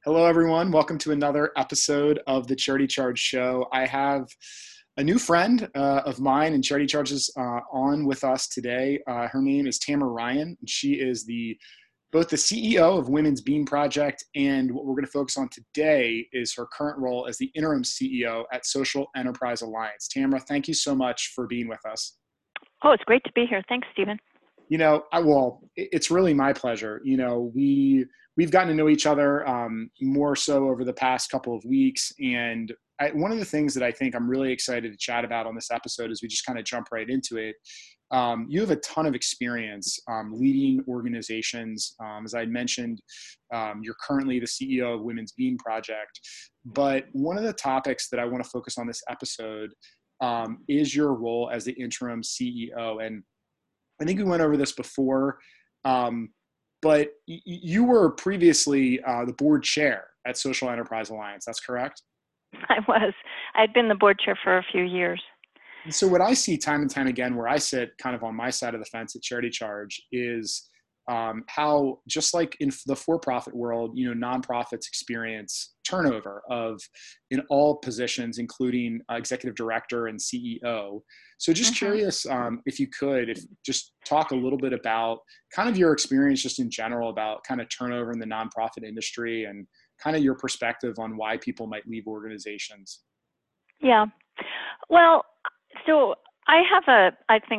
Hello, everyone. Welcome to another episode of the Charity Charge Show. I have a new friend of mine, and Charity Charge is on with us today. Her name is Tamara Ryan, and she is both the CEO of Women's Bean Project, and what we're going to focus on today is her current role as the interim CEO at Social Enterprise Alliance. Tamara, thank you so much for being with us. Oh, it's great to be here. Thanks, Stephen. It's really my pleasure. We've gotten to know each other more so over the past couple of weeks. And one of the things that I think I'm really excited to chat about on this episode is we just kind of jump right into it. You have a ton of experience leading organizations. As I mentioned, you're currently the CEO of Women's Bean Project. But one of the topics that I want to focus on this episode is your role as the interim CEO. And I think we went over this before, but you were previously the board chair at Social Enterprise Alliance. That's correct? I was. I'd been the board chair for a few years. And so what I see time and time again, where I sit kind of on my side of the fence at Charity Charge, is how, just like in the for-profit world, nonprofits experience turnover in all positions, including executive director and CEO. So just curious if you could just talk a little bit about kind of your experience just in general about kind of turnover in the nonprofit industry and kind of your perspective on why people might leave organizations. Yeah. Well, so I have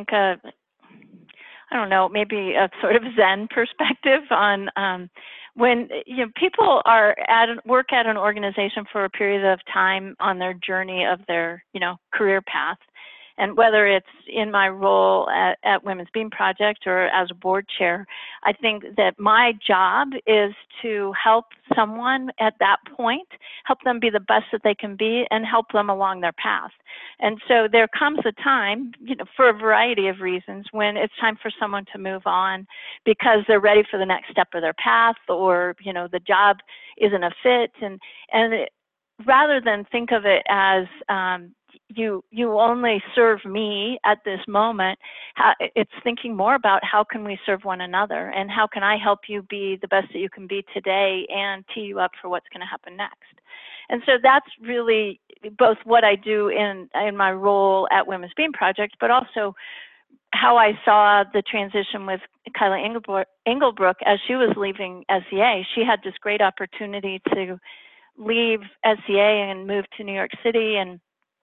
I don't know, maybe a sort of Zen perspective on when people work at an organization for a period of time on their journey of their career path, and whether it's in my role at Women's Bean Project or as a board chair, I think that my job is to help someone at that point, help them be the best that they can be, and help them along their path. And so there comes a time, for a variety of reasons, when it's time for someone to move on because they're ready for the next step of their path, or the job isn't a fit, rather than think of it as you only serve me at this moment, it's thinking more about how can we serve one another, and how can I help you be the best that you can be today and tee you up for what's going to happen next. And so that's really both what I do in my role at Women's Bean Project, but also how I saw the transition with Kyla Engelbrook as she was leaving SEA. She had this great opportunity to leave SEA and move to New York City and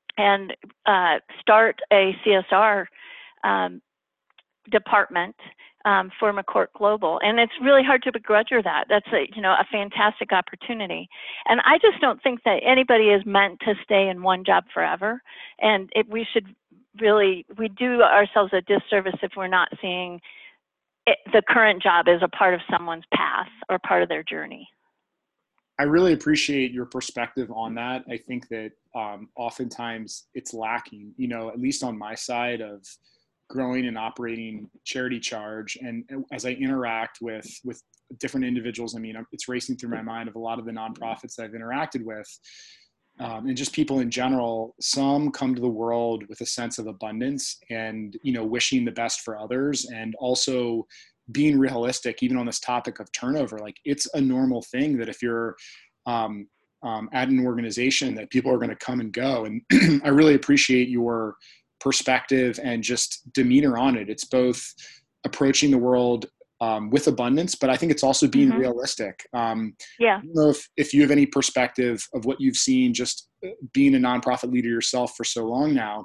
start a CSR department for McCourt Global. And it's really hard to begrudge her that. That's a fantastic opportunity. And I just don't think that anybody is meant to stay in one job forever. And we do ourselves a disservice if we're not seeing the current job as a part of someone's path or part of their journey. I really appreciate your perspective on that. I think that oftentimes it's lacking, at least on my side of growing and operating Charity Charge. And as I interact with different individuals, it's racing through my mind of a lot of the nonprofits that I've interacted with, and just people in general. Some come to the world with a sense of abundance and, wishing the best for others, and also being realistic, even on this topic of turnover. Like, it's a normal thing that if you're at an organization, that people are going to come and go. And I really appreciate your perspective and just demeanor on it. It's both approaching the world with abundance, but I think it's also being realistic. Yeah. I don't know if you have any perspective of what you've seen just being a nonprofit leader yourself for so long now.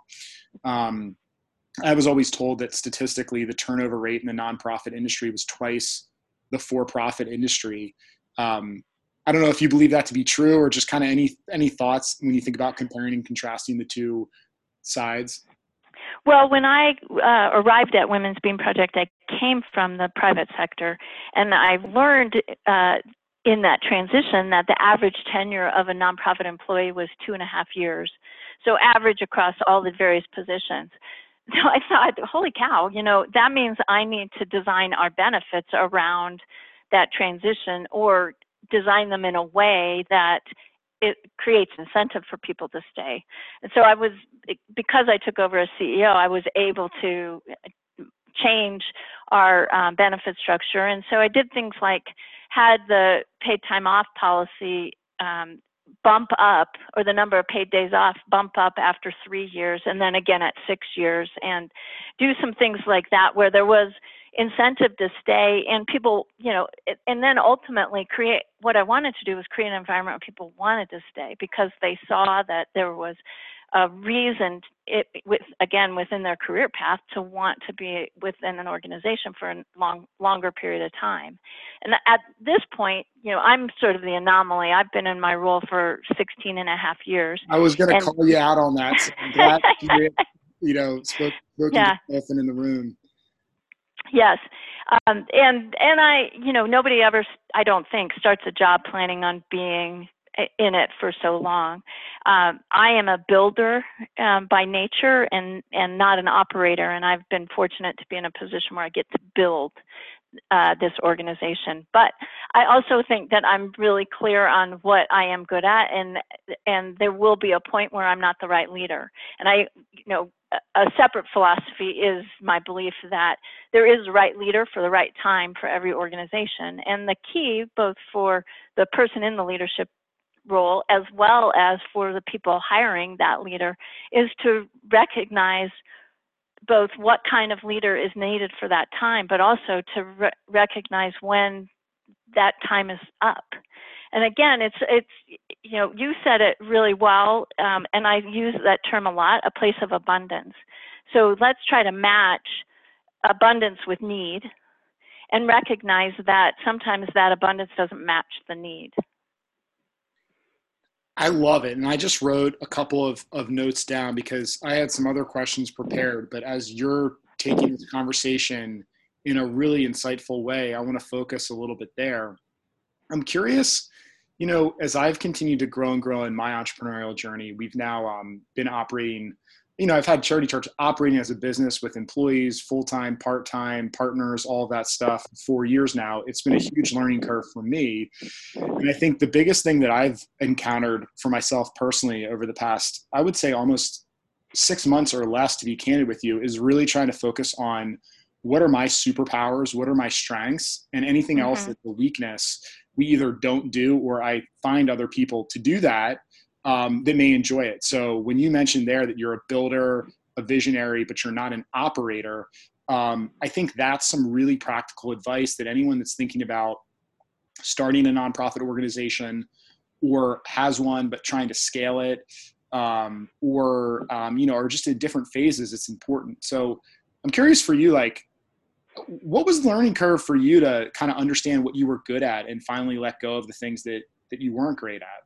I was always told that statistically the turnover rate in the nonprofit industry was twice the for-profit industry. I don't know if you believe that to be true, or just kind of any thoughts when you think about comparing and contrasting the two sides. Well, when I arrived at Women's Bean Project, I came from the private sector, and I learned in that transition that the average tenure of a nonprofit employee was 2.5 years. So average across all the various positions. So I thought, holy cow, that means I need to design our benefits around that transition, or design them in a way that it creates incentive for people to stay. And so because I took over as CEO, I was able to change our benefit structure. And so I did things like had the paid time off policy bump up, or the number of paid days off bump up after 3 years, and then again at 6 years, and do some things like that where there was incentive to stay, and people, and then ultimately create, what I wanted to do was create an environment where people wanted to stay because they saw that there was a reason, within their career path, to want to be within an organization for a longer period of time. And at this point, I'm sort of the anomaly. I've been in my role for 16 and a half years. I was going to call you out on that. So I'm glad you spoken to the elephant in the room. Yes. And I, nobody ever, I don't think, starts a job planning on being in it for so long. I am a builder by nature and not an operator. And I've been fortunate to be in a position where I get to build this organization. But I also think that I'm really clear on what I am good at, and there will be a point where I'm not the right leader. And a separate philosophy is my belief that there is a right leader for the right time for every organization. And the key, both for the person in the leadership role as well as for the people hiring that leader, is to recognize both what kind of leader is needed for that time, but also to recognize when that time is up. And again, it's you said it really well, and I use that term a lot, a place of abundance. So let's try to match abundance with need and recognize that sometimes that abundance doesn't match the need. I love it. And I just wrote a couple of notes down because I had some other questions prepared, but as you're taking this conversation in a really insightful way, I want to focus a little bit there. I'm curious, as I've continued to grow in my entrepreneurial journey, we've now been operating, I've had Charity Charge operating as a business with employees, full-time, part-time, partners, all of that stuff for 4 years now. It's been a huge learning curve for me. And I think the biggest thing that I've encountered for myself personally over the past, I would say almost 6 months or less, to be candid with you, is really trying to focus on what are my superpowers, what are my strengths, and anything else that's a weakness, we either don't do or I find other people to do that that may enjoy it. So when you mentioned there that you're a builder, a visionary, but you're not an operator, I think that's some really practical advice that anyone that's thinking about starting a nonprofit organization or has one but trying to scale it, or just in different phases, it's important. So I'm curious for you, what was the learning curve for you to kind of understand what you were good at and finally let go of the things that you weren't great at?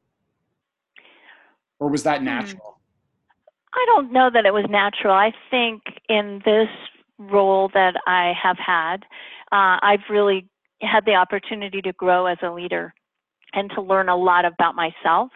Or was that natural? I don't know that it was natural. I think in this role that I have had, I've really had the opportunity to grow as a leader and to learn a lot about myself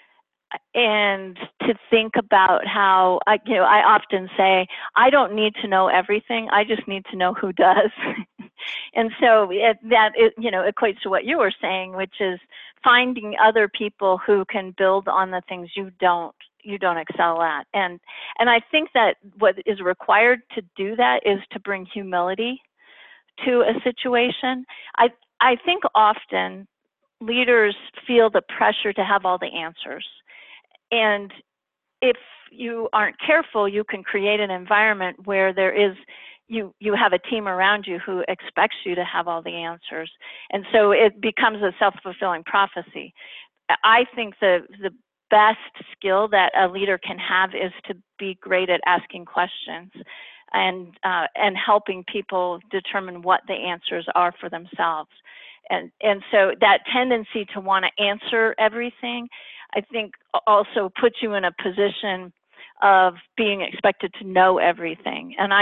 and to think about how, I often say, I don't need to know everything. I just need to know who does. And so that equates to what you were saying, which is finding other people who can build on the things you don't excel at. And I think that what is required to do that is to bring humility to a situation. I think often leaders feel the pressure to have all the answers. And if you aren't careful, you can create an environment where you have a team around you who expects you to have all the answers. And so it becomes a self-fulfilling prophecy. I think the best skill that a leader can have is to be great at asking questions and helping people determine what the answers are for themselves. And so that tendency to want to answer everything, I think also puts you in a position of being expected to know everything. And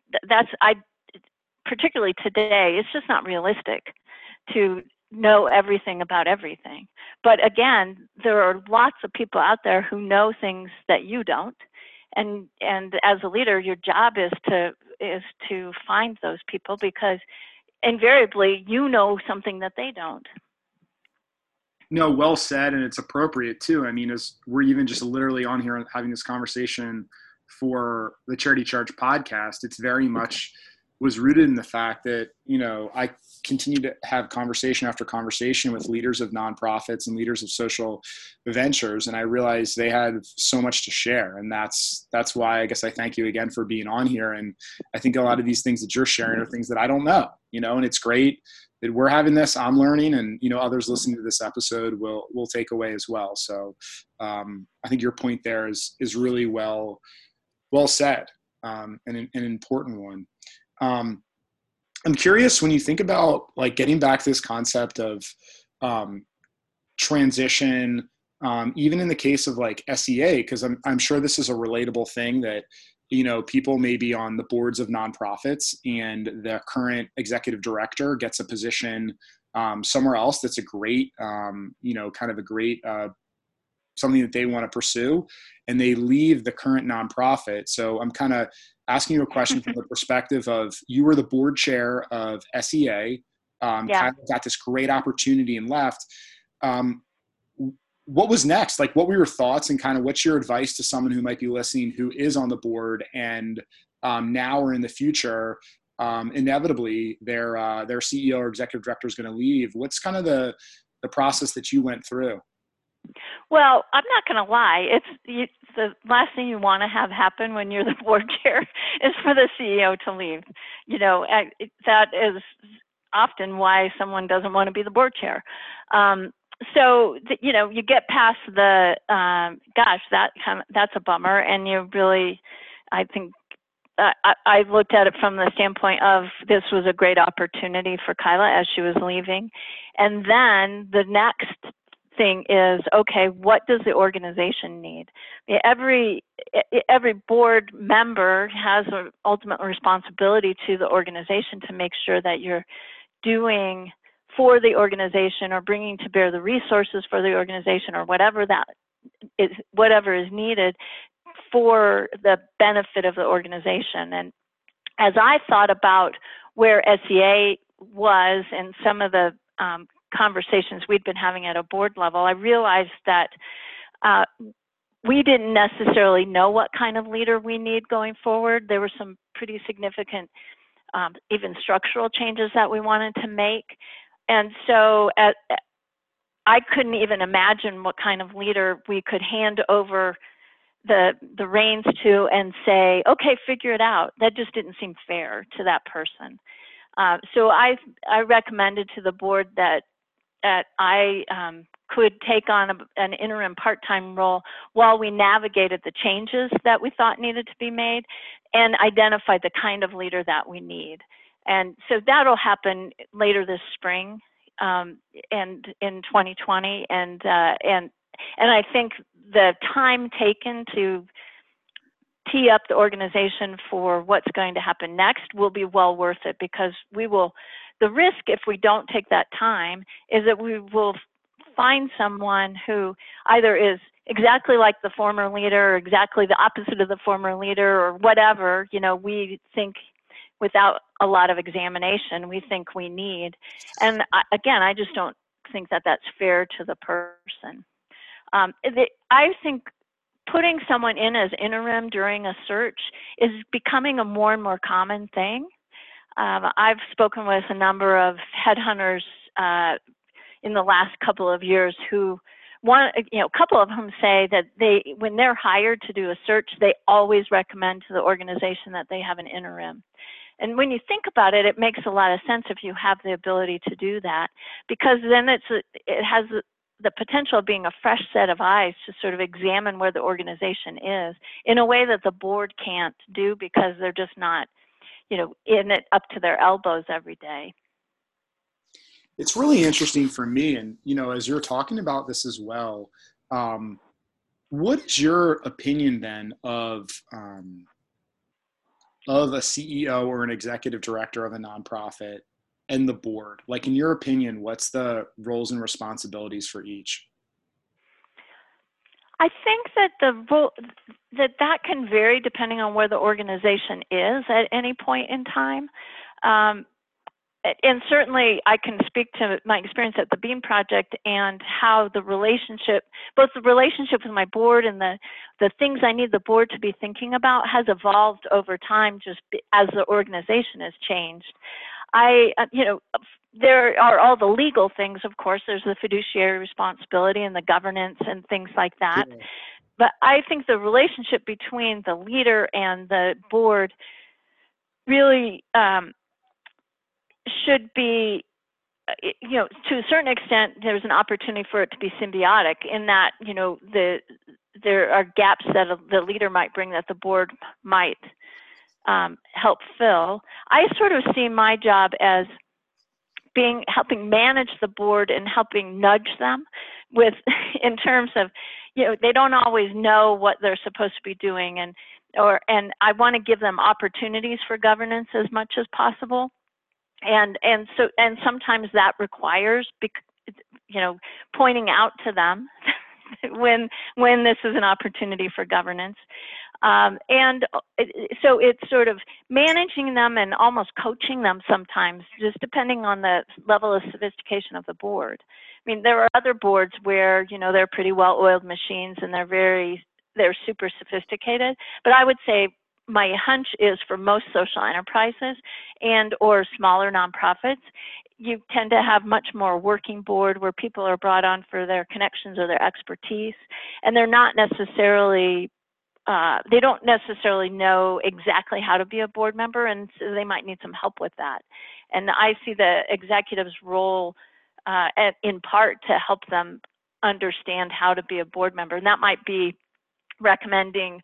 particularly today, it's just not realistic to know everything about everything. But again, there are lots of people out there who know things that you don't. And as a leader, your job is to find those people, because invariably you know something that they don't. No, well said, and it's appropriate too. I mean, as we're even just literally on here having this conversation for the Charity Charge podcast, it's very much was rooted in the fact that, you know, I continue to have conversation after conversation with leaders of nonprofits and leaders of social ventures. And I realized they had so much to share. And that's why I guess I thank you again for being on here. And I think a lot of these things that you're sharing are things that I don't know, you know, and it's great that we're having this, I'm learning, and, you know, others listening to this episode will take away as well. So I think your point there is really well said, and an important one. I'm curious, when you think about like getting back to this concept of transition, even in the case of like SEA, because I'm sure this is a relatable thing that, you know, people may be on the boards of nonprofits and the current executive director gets a position somewhere else that's a great, you know, kind of a great something that they want to pursue, and they leave the current nonprofit. So I'm kind of asking you a question from the perspective of, you were the board chair of SEA, kind of got this great opportunity and left. What was next? Like, what were your thoughts, and kind of what's your advice to someone who might be listening who is on the board and now or in the future, inevitably their CEO or executive director is going to leave? What's kind of the process that you went through? Well, I'm not going to lie. The last thing you want to have happen when you're the board chair is for the CEO to leave. You know, that is often why someone doesn't want to be the board chair. So, you know, you get past the, gosh, that's a bummer. And you really, I think, I looked at it from the standpoint of, this was a great opportunity for Kyla as she was leaving. And then the next thing is, okay, what does the organization need? Every board member has an ultimate responsibility to the organization to make sure that you're doing for the organization, or bringing to bear the resources for the organization, or whatever is needed for the benefit of the organization. And as I thought about where SEA was and some of the conversations we'd been having at a board level, I realized that we didn't necessarily know what kind of leader we need going forward. There were some pretty significant, even structural changes that we wanted to make. And so I couldn't even imagine what kind of leader we could hand over the reins to and say, okay, figure it out. That just didn't seem fair to that person. So I recommended to the board that I could take on an interim part-time role while we navigated the changes that we thought needed to be made and identified the kind of leader that we need. And so that'll happen later this spring and in 2020. And I think the time taken to tee up the organization for what's going to happen next will be well worth it, because the risk if we don't take that time is that we will find someone who either is exactly like the former leader or exactly the opposite of the former leader, or whatever, you know, we think without a lot of examination, we think we need. And again, I just don't think that that's fair to the person. I think putting someone in as interim during a search is becoming a more and more common thing. I've spoken with a number of headhunters in the last couple of years who a couple of whom say that when they're hired to do a search, they always recommend to the organization that they have an interim. And when you think about it, it makes a lot of sense if you have the ability to do that, because then it has the potential of being a fresh set of eyes to sort of examine where the organization is in a way that the board can't do, because they're just not, you know, in it up to their elbows every day. It's really interesting for me. And, you know, as you're talking about this as well, what is your opinion then of a CEO or an executive director of a nonprofit and the board? Like, in your opinion, what's the roles and responsibilities for each? I think that that can vary depending on where the organization is at any point in time. and certainly I can speak to my experience at the Beam Project and how the relationship, both the relationship with my board and the things I need the board to be thinking about has evolved over time just as the organization has changed. There are all the legal things, of course. There's the fiduciary responsibility and the governance and things like that. Yeah. But I think the relationship between the leader and the board really should be, to a certain extent, there's an opportunity for it to be symbiotic in that, there are gaps that the leader might bring that the board might help fill. I sort of see my job as helping manage the board and helping nudge them with, in terms of, they don't always know what they're supposed to be doing, and I want to give them opportunities for governance as much as possible, and sometimes that requires, pointing out to them when this is an opportunity for governance. So it's sort of managing them and almost coaching them sometimes, just depending on the level of sophistication of the board. I mean, there are other boards where, they're pretty well-oiled machines and they're super sophisticated. But I would say my hunch is for most social enterprises or smaller nonprofits, you tend to have much more working board where people are brought on for their connections or their expertise, and they're not necessarily they don't necessarily know exactly how to be a board member, and so they might need some help with that. And I see the executive's role in part to help them understand how to be a board member. And that might be recommending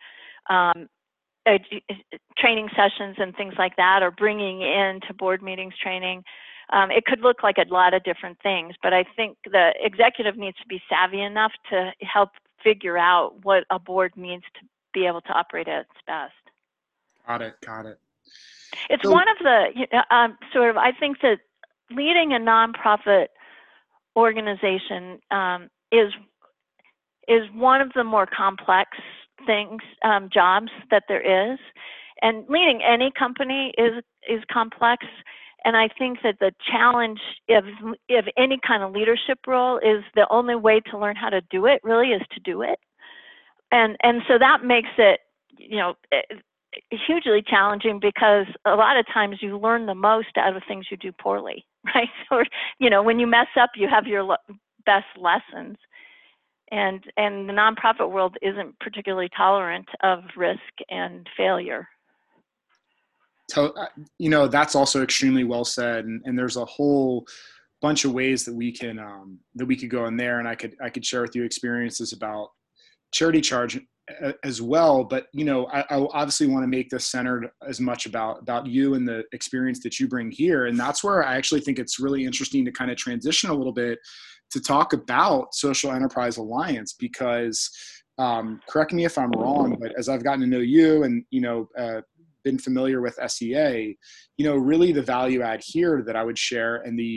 training sessions and things like that, or bringing in to board meetings training. It could look like a lot of different things, but I think the executive needs to be savvy enough to help figure out what a board needs to be able to operate at its best. Got it. It's one of the I think that leading a nonprofit organization is one of the more complex things, jobs that there is, and leading any company is complex. And I think that the challenge of any kind of leadership role is the only way to learn how to do it really is to do it. And so that makes it, hugely challenging, because a lot of times you learn the most out of things you do poorly, right? Or, when you mess up, you have your best lessons. And the nonprofit world isn't particularly tolerant of risk and failure. So, that's also extremely well said. And there's a whole bunch of ways that we could go in there. And I could share with you experiences about Charity Charge as well, but I obviously want to make this centered as much about you and the experience that you bring here, and that's where I actually think it's really interesting to kind of transition a little bit to talk about Social Enterprise Alliance, because correct me if I'm wrong, but as I've gotten to know you and been familiar with SEA, really the value add here that I would share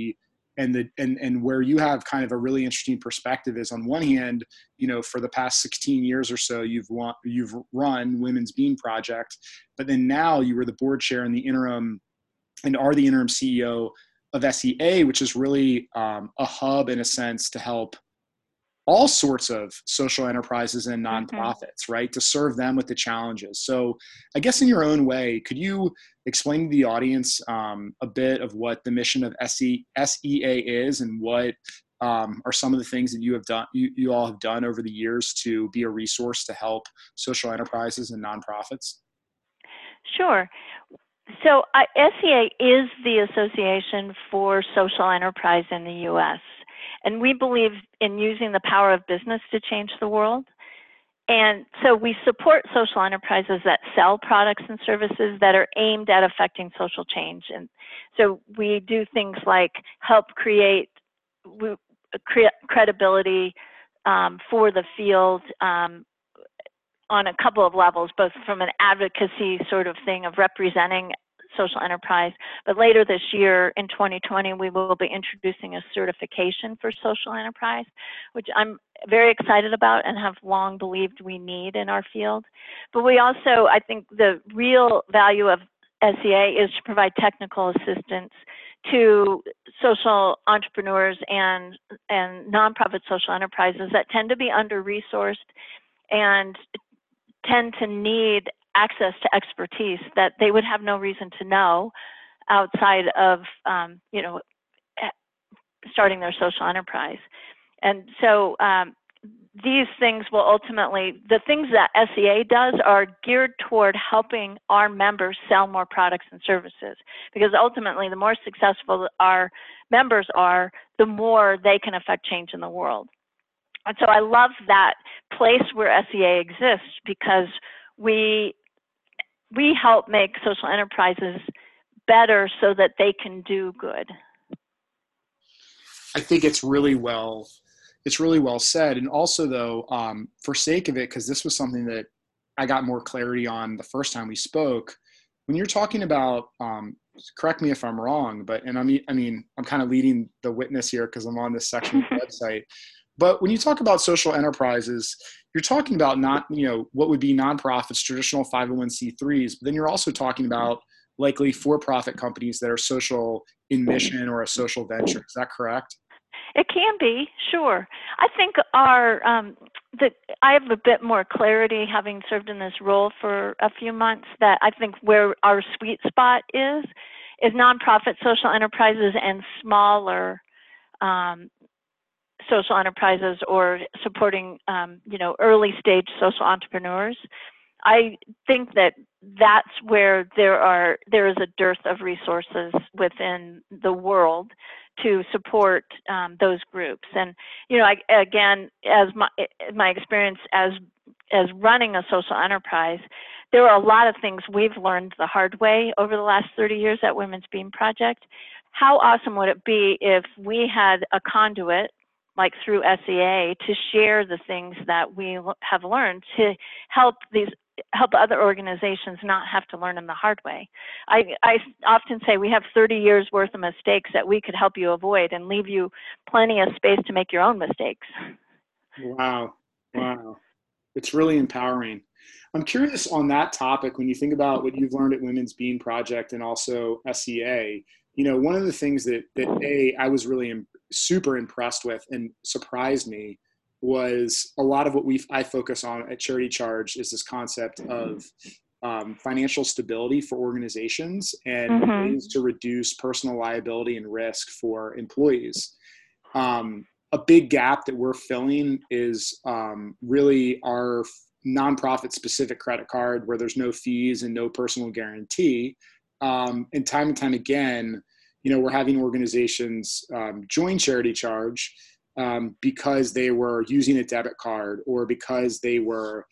and where you have kind of a really interesting perspective is, on one hand, for the past 16 years or so, you've run Women's Beam Project, but then now you were the board chair in the interim and are the interim CEO of SEA, which is really a hub in a sense to help all sorts of social enterprises and nonprofits, right, to serve them with the challenges. So I guess in your own way, could you explain to the audience a bit of what the mission of SEA is, and what are some of the things that you all have done over the years to be a resource to help social enterprises and nonprofits? Sure. So SEA is the Association for Social Enterprise in the U.S., and we believe in using the power of business to change the world. And so we support social enterprises that sell products and services that are aimed at affecting social change. And so we do things like help create credibility for the field on a couple of levels, both from an advocacy sort of thing of representing social enterprise, but later this year in 2020, we will be introducing a certification for social enterprise, which I'm very excited about and have long believed we need in our field. But we also, I think the real value of SEA is to provide technical assistance to social entrepreneurs and nonprofit social enterprises that tend to be under-resourced and tend to need access to expertise that they would have no reason to know outside of, starting their social enterprise. And so these things will ultimately, the things that SEA does are geared toward helping our members sell more products and services, because ultimately the more successful our members are, the more they can affect change in the world. And so I love that place where SEA exists, because we help make social enterprises better so that they can do good. I think it's really well said. And also though, for sake of it, because this was something that I got more clarity on the first time we spoke, when you're talking about, correct me if I'm wrong, but, and I mean, I'm kind of leading the witness here because I'm on this section of the website, but when you talk about social enterprises, you're talking about not, what would be nonprofits, traditional 501c3s, but then you're also talking about likely for-profit companies that are social in mission or a social venture. Is that correct? It can be, sure. I think I have a bit more clarity, having served in this role for a few months, that I think where our sweet spot is nonprofit social enterprises and smaller social enterprises, or supporting, early stage social entrepreneurs. I think that that's where there is a dearth of resources within the world to support those groups. And again, as my experience as running a social enterprise, there are a lot of things we've learned the hard way over the last 30 years at Women's Beam Project. How awesome would it be if we had a conduit, like through SEA, to share the things that we have learned to help other organizations not have to learn them the hard way. I often say we have 30 years worth of mistakes that we could help you avoid and leave you plenty of space to make your own mistakes. Wow. It's really empowering. I'm curious on that topic, when you think about what you've learned at Women's Beam Project and also SEA, one of the things that I was really super impressed with and surprised me was a lot of what I focus on at Charity Charge is this concept of financial stability for organizations and ways to reduce personal liability and risk for employees. A big gap that we're filling is really our nonprofit specific credit card, where there's no fees and no personal guarantee. And time again, we're having organizations join Charity Charge because they were using a debit card, or because they were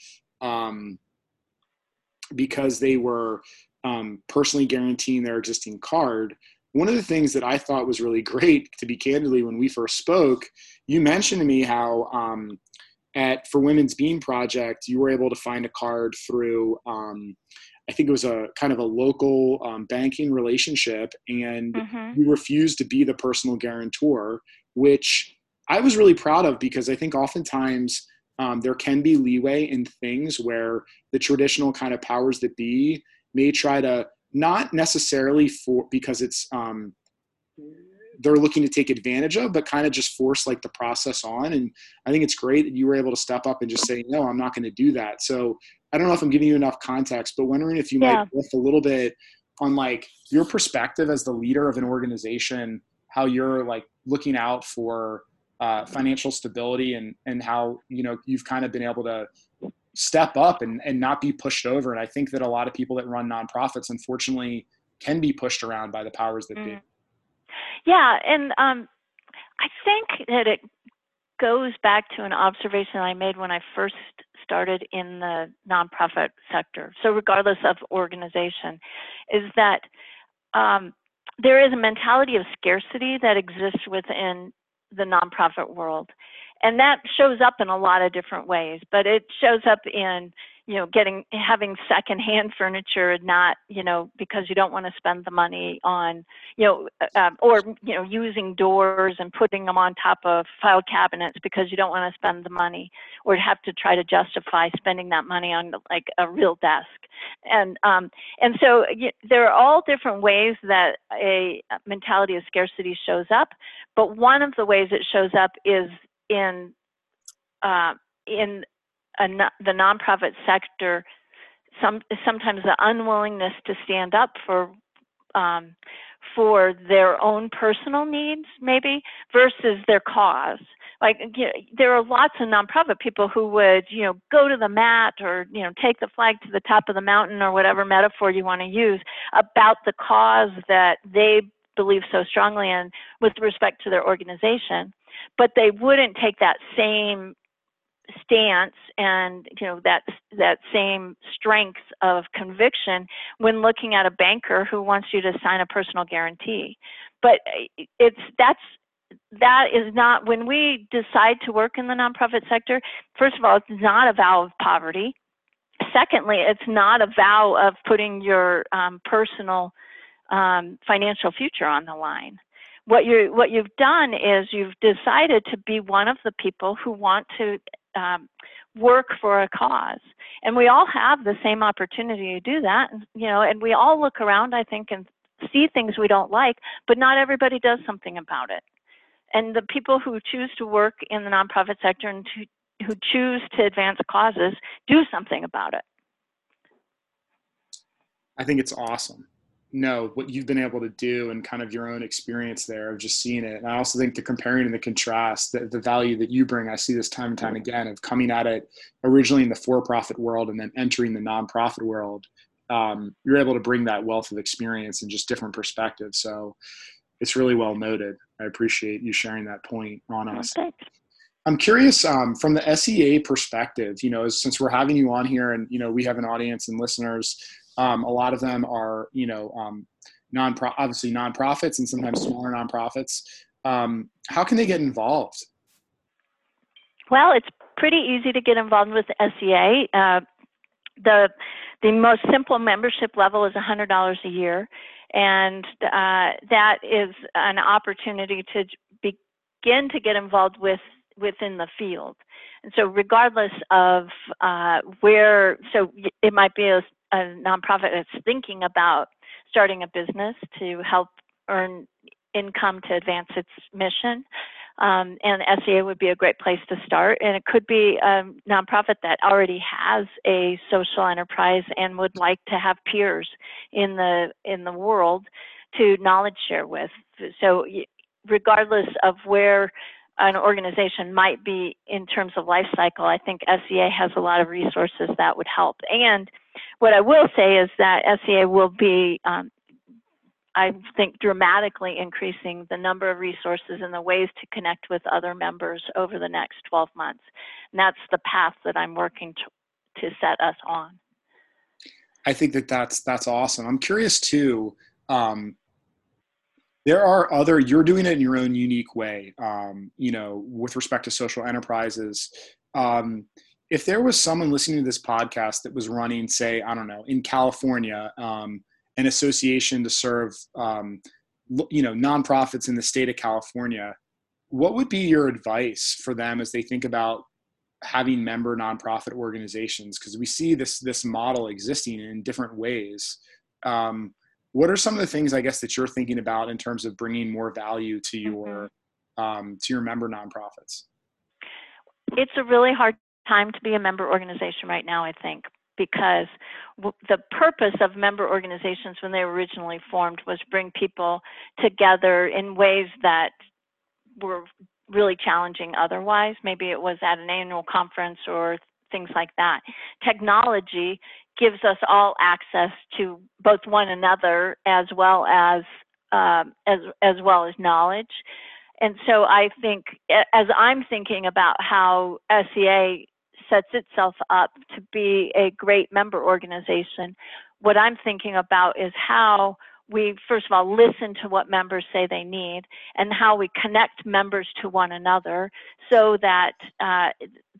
personally guaranteeing their existing card. One of the things that I thought was really great, to be candidly, when we first spoke, you mentioned to me how for Women's Beam Project, you were able to find a card through, I think it was a kind of a local banking relationship, and you refused to be the personal guarantor, which I was really proud of, because I think oftentimes there can be leeway in things where the traditional kind of powers that be may try to, not necessarily because it's they're looking to take advantage of, but kind of just force like the process on. And I think it's great that you were able to step up and just say, no, I'm not going to do that. So I don't know if I'm giving you enough context, but wondering if you might riff a little bit on like your perspective as the leader of an organization, how you're like looking out for financial stability, and how, you've kind of been able to step up and not be pushed over. And I think that a lot of people that run nonprofits, unfortunately, can be pushed around by the powers that be. Yeah. And I think that it goes back to an observation I made when I first started in the nonprofit sector. So regardless of organization, is that there is a mentality of scarcity that exists within the nonprofit world. And that shows up in a lot of different ways, but it shows up in, having secondhand furniture, not, because you don't want to spend the money on, or, using doors and putting them on top of file cabinets because you don't want to spend the money or have to try to justify spending that money on like a real desk. And so there are all different ways that a mentality of scarcity shows up, but one of the ways it shows up is in the nonprofit sector, sometimes the unwillingness to stand up for their own personal needs, maybe, versus their cause. Like, there are lots of nonprofit people who would, go to the mat or, take the flag to the top of the mountain, or whatever metaphor you want to use, about the cause that they believe so strongly in with respect to their organization. But they wouldn't take that same stance and that same strength of conviction when looking at a banker who wants you to sign a personal guarantee. But that is not, when we decide to work in the nonprofit sector, first of all, it's not a vow of poverty. Secondly, it's not a vow of putting your personal financial future on the line. What you've done is you've decided to be one of the people who want to work for a cause, and we all have the same opportunity to do that. And we all look around, I think, and see things we don't like, but not everybody does something about it. And the people who choose to work in the nonprofit sector and who choose to advance causes do something about it. I think it's awesome. What you've been able to do and kind of your own experience there of just seeing it. And I also think the comparing and the contrast, the value that you bring, I see this time and time again, of coming at it originally in the for-profit world and then entering the nonprofit world. You're able to bring that wealth of experience and just different perspectives. So it's really well noted. I appreciate you sharing that point on us. Okay. I'm curious, from the SEA perspective, since we're having you on here and, we have an audience and listeners, a lot of them are, obviously nonprofits and sometimes smaller nonprofits. How can they get involved? Well, it's pretty easy to get involved with the SEA. The most simple membership level is $100 a year. And that is an opportunity to begin to get involved within the field. And so regardless of so it might be a nonprofit that's thinking about starting a business to help earn income to advance its mission. And SEA would be a great place to start. And it could be a nonprofit that already has a social enterprise and would like to have peers in the world to knowledge share with. So regardless of where an organization might be in terms of life cycle, I think SEA has a lot of resources that would help. And what I will say is that SEA will be, I think, dramatically increasing the number of resources and the ways to connect with other members over the next 12 months. And that's the path that I'm working to set us on. I think that's awesome. I'm curious too, there are you're doing it in your own unique way, with respect to social enterprises. If there was someone listening to this podcast that was running, say, I don't know, in California, an association to serve, nonprofits in the state of California, what would be your advice for them as they think about having member nonprofit organizations? Because we see this model existing in different ways. What are some of the things, I guess, that you're thinking about in terms of bringing more value to your member nonprofits? It's a really hard time to be a member organization right now, I think, because the purpose of member organizations when they were originally formed was bring people together in ways that were really challenging otherwise. Maybe it was at an annual conference or things like that. Technology gives us all access to both one another as well as knowledge. And so I think, as I'm thinking about how SEA sets itself up to be a great member organization, what I'm thinking about is how we, first of all, listen to what members say they need and how we connect members to one another so that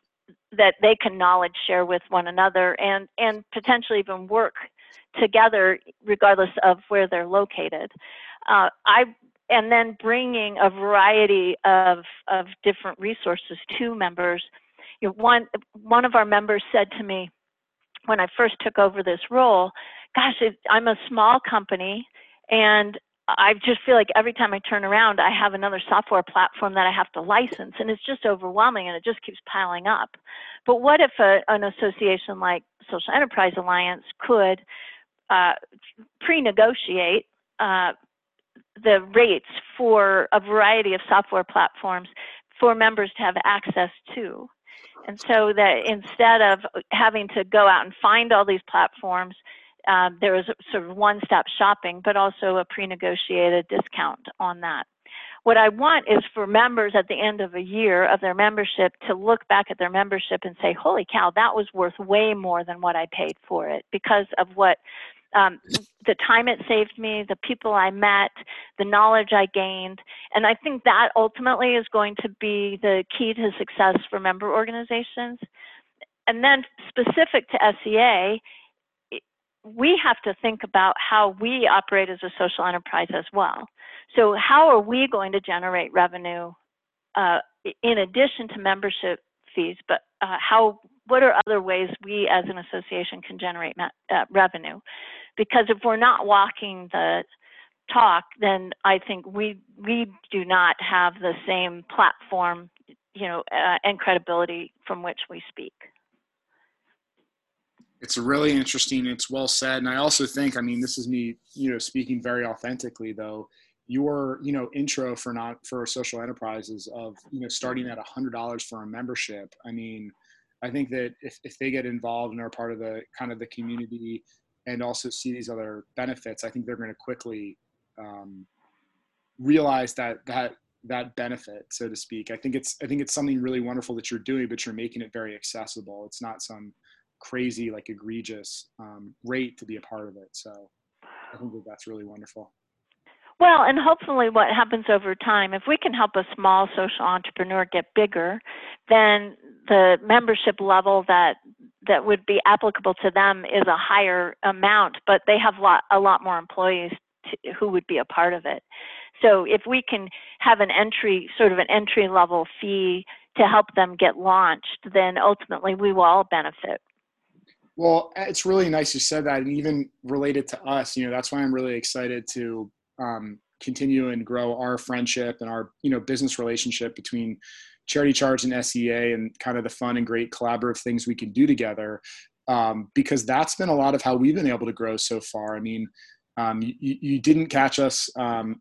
that they can knowledge share with one another and potentially even work together regardless of where they're located. And then bringing a variety of different resources to members. You know, one of our members said to me when I first took over this role, gosh, I'm a small company and I just feel like every time I turn around, I have another software platform that I have to license, and it's just overwhelming and it just keeps piling up. But what if an association like Social Enterprise Alliance could pre-negotiate the rates for a variety of software platforms for members to have access to? And so that instead of having to go out and find all these platforms, there was sort of one-stop shopping, but also a pre-negotiated discount on that. What I want is for members at the end of a year of their membership to look back at their membership and say, holy cow, that was worth way more than what I paid for it because of what the time it saved me, the people I met, the knowledge I gained. And I think that ultimately is going to be the key to success for member organizations. And then specific to SEA, we have to think about how we operate as a social enterprise as well. So how are we going to generate revenue in addition to membership fees, but what are other ways we as an association can generate revenue? Because if we're not walking the talk, then I think we do not have the same platform, and credibility from which we speak. It's really interesting. It's well said. And I also think, I mean, this is me, speaking very authentically though, your, intro for social enterprises of, starting at $100 for a membership. I mean, I think that if they get involved and are part of the kind of the community and also see these other benefits, I think they're going to quickly realize that benefit, so to speak. I think it's something really wonderful that you're doing, but you're making it very accessible. It's not some crazy, like egregious rate to be a part of it. So I think that's really wonderful. Well, and hopefully what happens over time, if we can help a small social entrepreneur get bigger, then the membership level that would be applicable to them is a higher amount, but they have a lot more employees who would be a part of it. So if we can have an entry level fee to help them get launched, then ultimately we will all benefit. Well, it's really nice you said that, and even related to us, that's why I'm really excited to continue and grow our friendship and our, business relationship between Charity Charge and SEA and kind of the fun and great collaborative things we can do together. Because that's been a lot of how we've been able to grow so far. I mean, you didn't catch us.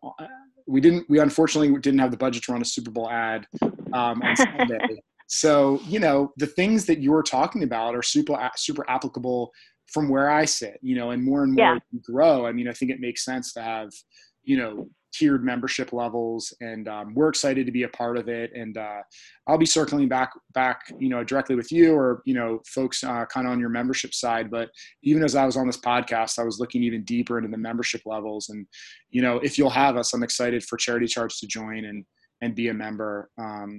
We unfortunately didn't have the budget to run a Super Bowl ad on Sunday. So, the things that you're talking about are super applicable from where I sit, and more as we grow. I mean, I think it makes sense to have, tiered membership levels, and we're excited to be a part of it. And I'll be circling back, directly with you or, folks kind of on your membership side. But even as I was on this podcast, I was looking even deeper into the membership levels. And, if you'll have us, I'm excited for Charity Charge to join and be a member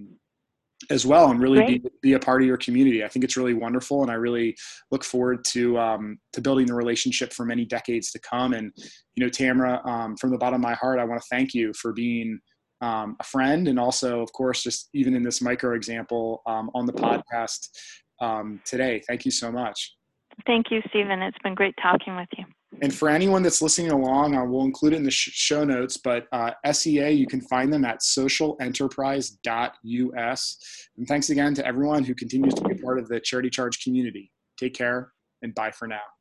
as well, and really be a part of your community. I think it's really wonderful, and I really look forward to building the relationship for many decades to come. And Tamara, from the bottom of my heart, I want to thank you for being a friend, and also, of course, just even in this micro example on the podcast today. Thank you so much. Thank you, Stephen. It's been great talking with you. And for anyone that's listening along, we'll include it in the show notes, but SEA, you can find them at socialenterprise.us. And thanks again to everyone who continues to be a part of the Charity Charge community. Take care and bye for now.